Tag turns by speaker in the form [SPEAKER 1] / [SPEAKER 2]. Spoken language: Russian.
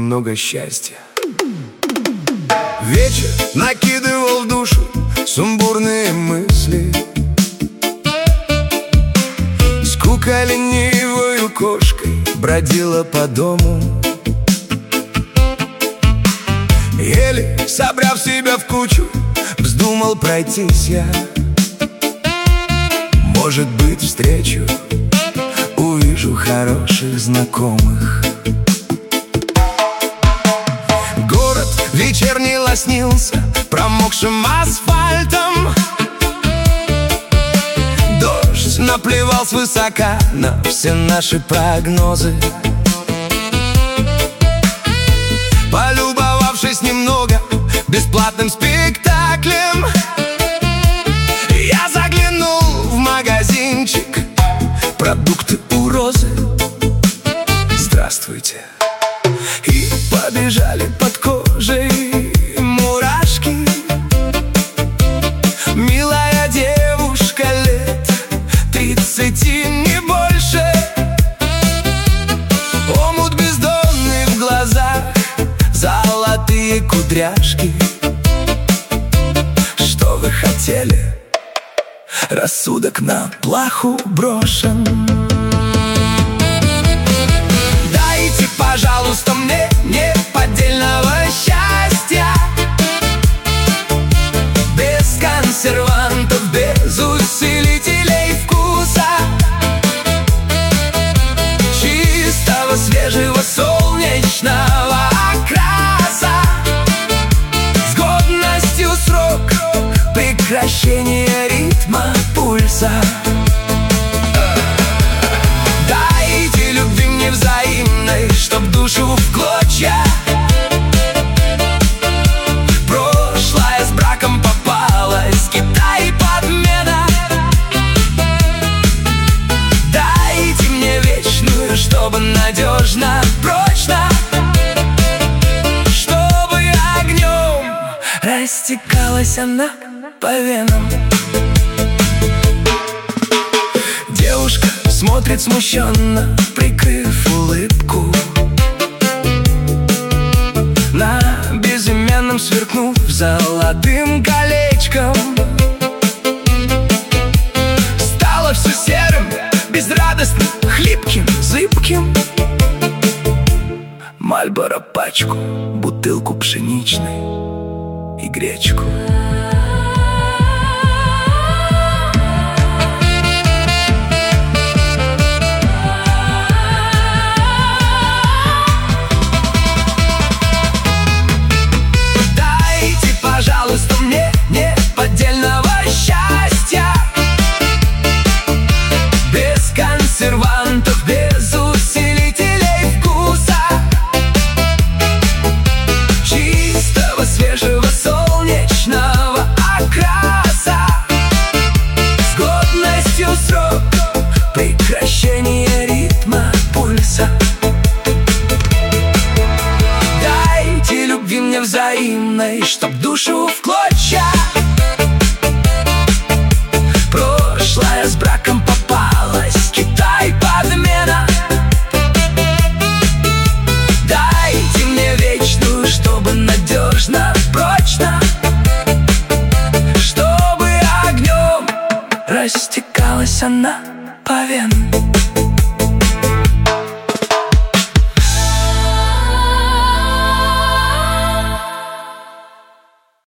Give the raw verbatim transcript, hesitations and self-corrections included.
[SPEAKER 1] немного счастья. Вечер накидывал в душу сумбурные мысли. Скука ленивою кошкой бродила по дому. Еле собрав себя в кучу, вздумал пройтись я. Может быть, встречу, увижу хороших знакомых. Город вечерний лоснился промокшим асфальтом. Дождь наплевал свысока на все наши прогнозы. Полюбовавшись немного бесплатным спектаклем, я заглянул в магазинчик. Продукты у Розы. Здравствуйте. И побежали под кожей мурашки. Милая девушка лет тридцати, не больше. Омут бездонный в глазах, золотые кудряшки. Что вы хотели? Рассудок на плаху брошен. Дайте, пожалуйста, мне неподдельного счастья, без консервантов, без усилителей вкуса, чистого, свежего, солнечного окраса, с годностью срок прекращения ритма пульса. Дайте любви мне взаимной, чтоб душу в клочья. Прошлое с браком попалось, Китай подмена. Дайте мне вечную, чтобы надежно, прочно, чтобы огнем растекалась она по венам. Девушка смотрит смущенно, прикрыв улыбку. На безымянном сверкнув золотым колечком. Стало все серым, безрадостным, хлипким, зыбким. Мальборо пачку, бутылку пшеничной и гречку. Пожалуйста, мне неподдельного счастья, без консервантов, без усилителей вкуса, чистого, свежего, солнечного окраса, с годностью срок прекращения ритма пульса. Дайте любви мне взаимной, чтоб душу в клочья. Прошлое с браком попалось, Китай подмена. Дайте мне вечную, чтобы надежно, прочно, чтобы огнем растекалась она по венам.